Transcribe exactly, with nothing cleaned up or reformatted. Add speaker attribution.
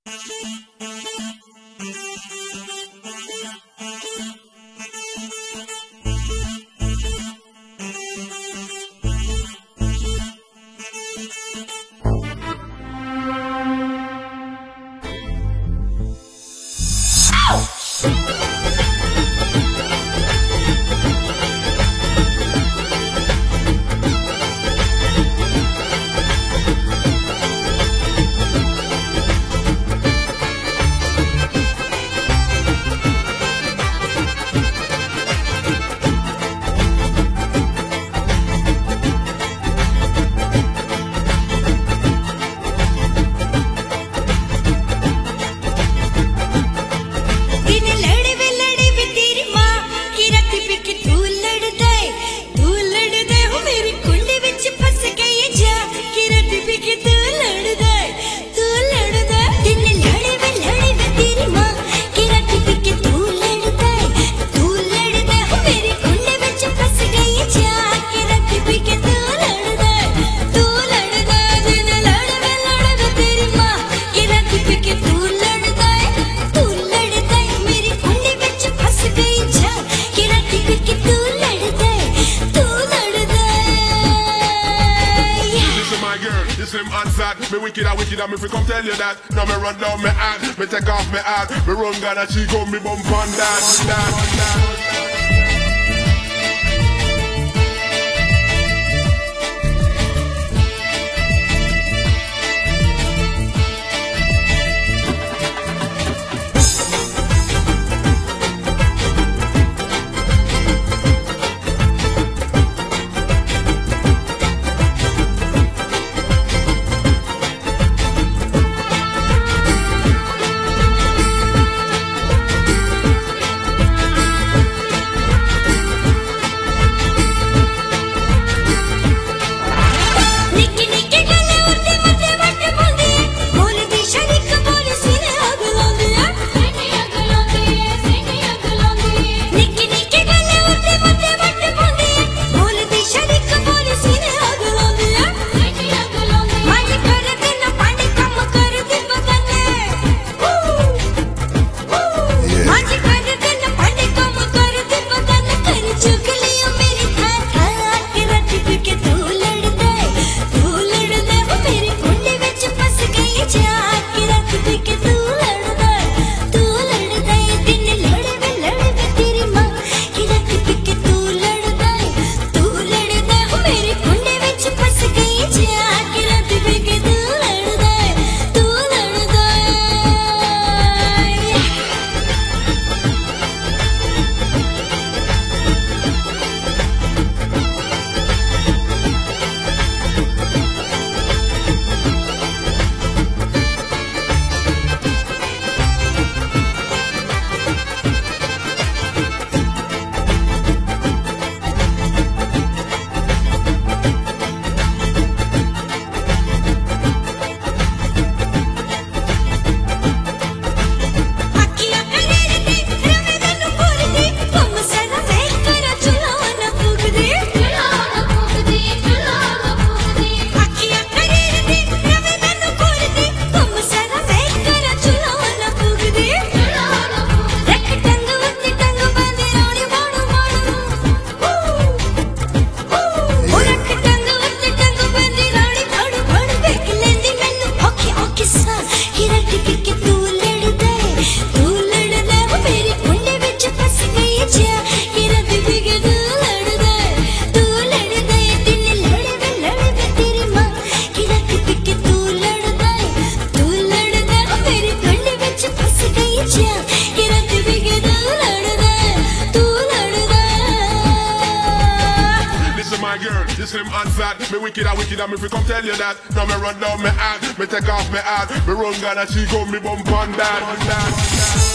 Speaker 1: Slim and sad, me wicked and wicked and me fi come tell you that. Now me run down me hand, me take off me hat, me run gun and she go me bump on that, that, that. Slim and sad, me wicked and wicked and me fi come tell you that. Now me run down me hand, me take off me hat, me run gun and she go me bump on that, on that.